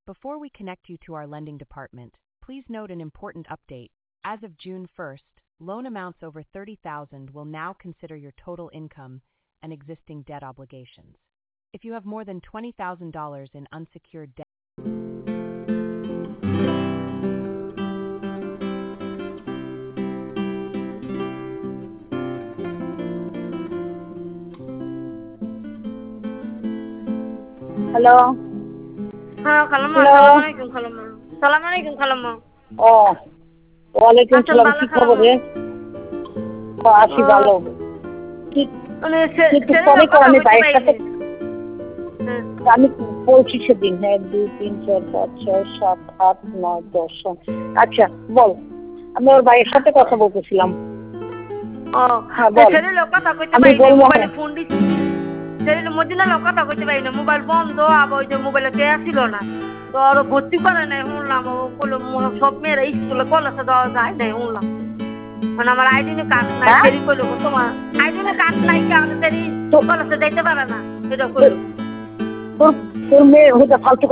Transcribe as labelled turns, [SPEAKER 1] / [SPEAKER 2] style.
[SPEAKER 1] Before we connect you to our lending department, please note an important update. As of June 1st, loan amounts over $30,000 will now consider your total income and existing debt obligations. If you have more than $20,000 in unsecured debt,
[SPEAKER 2] hello
[SPEAKER 3] হ্যাঁ খালাম্মা,
[SPEAKER 2] hello
[SPEAKER 3] আসসালামু আলাইকুম খালাম্মা। সালাম আলাইকুম খালাম্মা।
[SPEAKER 2] ও ওয়ালাইকুম
[SPEAKER 3] আছেন
[SPEAKER 2] সালাম,
[SPEAKER 3] ভালো
[SPEAKER 2] কি খবর
[SPEAKER 3] খালাম্মা?
[SPEAKER 2] রে? আছি
[SPEAKER 3] ও
[SPEAKER 2] ভালো। কি
[SPEAKER 3] মানে
[SPEAKER 2] কিন্তু
[SPEAKER 3] সেদিনও
[SPEAKER 2] পরে
[SPEAKER 3] কথা
[SPEAKER 2] আমি
[SPEAKER 3] কইতে
[SPEAKER 2] ভাইয়ের সাথে
[SPEAKER 3] পারিনি। হ্যাঁ।
[SPEAKER 2] আমি বলছি সেদিন 1 2 3 4 5 6 7 8 9 10। আচ্ছা বল, আমি ওর ভাইয়ের সাথে কথা বলতেছিলাম।
[SPEAKER 3] ও
[SPEAKER 2] হ্যাঁ বল,
[SPEAKER 3] সেদিনও কথা কইতে
[SPEAKER 2] আমি
[SPEAKER 3] পারিনি,
[SPEAKER 2] বলবো।
[SPEAKER 3] মোবাইলে ফোন দিছি। সেদিন মদিনারও কথা কইতে পারিনি, মোবাইল বন্ধ, আবার ওই যে মোবাইলে টেয়া ছিল না। তো আরো ভর্তি করে নাই শুনলাম, ও বললো সব মেয়েরা স্কুলে কলেজে দেওয়া যায় নাই শুনলাম। মানে আমার আইডিনে কার্ড নাই,
[SPEAKER 2] হ্যাঁ
[SPEAKER 3] সেরি কইলো তোমার আইডিনে কার্ড নাই কেন সেরি
[SPEAKER 2] তো
[SPEAKER 3] কলেজে যাইতে পারে না, এটা কইলো।
[SPEAKER 2] তোর তোর মেয়ে হইতে ফালতু